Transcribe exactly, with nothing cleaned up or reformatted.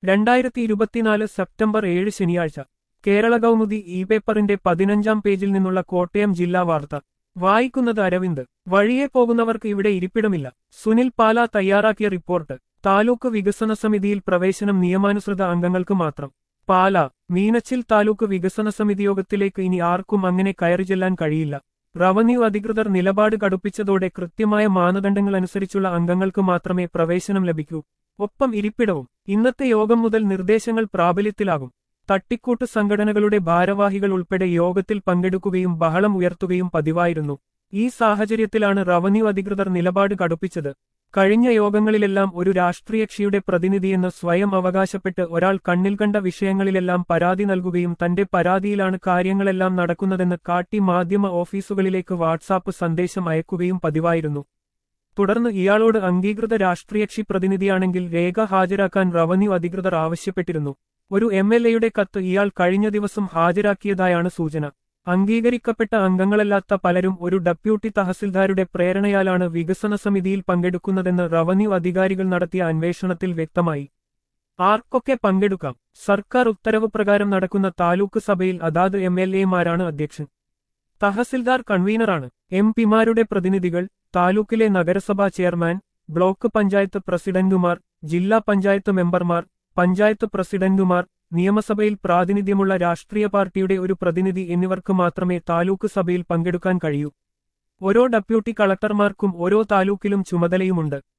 രണ്ടായിരത്തി ഇരുപത്തിനാല് സെപ്റ്റംബർ ഏഴ് ശനിയാഴ്ച കേരള കൗമുദി ഇ പേപ്പറിന്റെ പതിനഞ്ചാം പേജിൽ നിന്നുള്ള കോട്ടയം ജില്ലാ വാർത്ത വായിക്കുന്നത് അരവിന്ദ്. വഴിയെ പോകുന്നവർക്ക് ഇവിടെ ഇരിപ്പിടമില്ല. സുനിൽ പാല തയ്യാറാക്കിയ റിപ്പോർട്ട്. താലൂക്ക് വികസന സമിതിയിൽ പ്രവേശനം നിയമാനുസൃത അംഗങ്ങൾക്ക് മാത്രം. പാല. മീനച്ചിൽ താലൂക്ക് വികസന സമിതി യോഗത്തിലേക്ക് ഇനി ആർക്കും അങ്ങനെ കയറിച്ചെല്ലാൻ കഴിയില്ല. റവന്യൂ അധികൃതർ നിലപാട് കടുപ്പിച്ചതോടെ കൃത്യമായ മാനദണ്ഡങ്ങൾ അനുസരിച്ചുള്ള അംഗങ്ങൾക്ക് മാത്രമേ പ്രവേശനം ലഭിക്കൂ. ഒപ്പം ഇരിപ്പിടവും. ഇന്നത്തെ യോഗം മുതൽ നിർദ്ദേശങ്ങൾ പ്രാബല്യത്തിലാകും. തട്ടിക്കൂട്ട് സംഘടനകളുടെ ഭാരവാഹികൾ ഉൾപ്പെടെ യോഗത്തിൽ പങ്കെടുക്കുകയും ബഹളം ഉയർത്തുകയും പതിവായിരുന്നു. ഈ സാഹചര്യത്തിലാണ് റവന്യൂ അധികൃതർ നിലപാട് കടുപ്പിച്ചത്. കഴിഞ്ഞ യോഗങ്ങളിലെല്ലാം ഒരു രാഷ്ട്രീയകക്ഷിയുടെ പ്രതിനിധിയെന്ന് സ്വയം അവകാശപ്പെട്ട് ഒരാൾ കണ്ണിൽ കണ്ട വിഷയങ്ങളിലെല്ലാം പരാതി നൽകുകയും തന്റെ പരാതിയിലാണ് കാര്യങ്ങളെല്ലാം നടക്കുന്നതെന്ന് കാട്ടി മാധ്യമ ഓഫീസുകളിലേക്ക് വാട്സാപ്പ് സന്ദേശം അയക്കുകയും പതിവായിരുന്നു. തുടർന്ന് ഇയാളോട് അംഗീകൃത രാഷ്ട്രീയകക്ഷി പ്രതിനിധിയാണെങ്കിൽ രേഖ ഹാജരാക്കാൻ റവന്യൂ അധികൃതർ ആവശ്യപ്പെട്ടിരുന്നു. ഒരു എം എൽ എയുടെ കത്ത് ഇയാൾ കഴിഞ്ഞ ദിവസം ഹാജരാക്കിയതായാണ് സൂചന. അംഗീകരിക്കപ്പെട്ട അംഗങ്ങളല്ലാത്ത പലരും ഒരു ഡെപ്യൂട്ടി തഹസിൽദാരുടെ പ്രേരണയാലാണ് വികസന സമിതിയിൽ പങ്കെടുക്കുന്നതെന്ന് റവന്യൂ അധികാരികൾ നടത്തിയ അന്വേഷണത്തിൽ വ്യക്തമായി. ആർക്കൊക്കെ പങ്കെടുക്കാം? സർക്കാർ ഉത്തരവ് പ്രകാരം നടക്കുന്ന താലൂക്ക് സഭയിൽ അതാത് എം എൽ എമാരാണ് അധ്യക്ഷൻ. തഹസിൽദാർ കൺവീനറാണ്. എം പിമാരുടെ പ്രതിനിധികൾ, താലൂക്കിലെ നഗരസഭാ ചെയർമാൻ, ബ്ലോക്ക് പഞ്ചായത്ത് പ്രസിഡന്റുമാർ, ജില്ലാ പഞ്ചായത്ത് മെമ്പർമാർ, പഞ്ചായത്ത് പ്രസിഡന്റുമാർ, നിയമസഭയിൽ പ്രാതിനിധ്യമുള്ള രാഷ്ട്രീയ പാർട്ടിയുടെ ഒരു പ്രതിനിധി എന്നിവർക്ക് മാത്രമേ താലൂക്ക് സഭയിൽ പങ്കെടുക്കാൻ കഴിയൂ. ഓരോ ഡെപ്യൂട്ടി കളക്ടർമാർക്കും ഓരോ താലൂക്കിലും ചുമതലയുമുണ്ട്.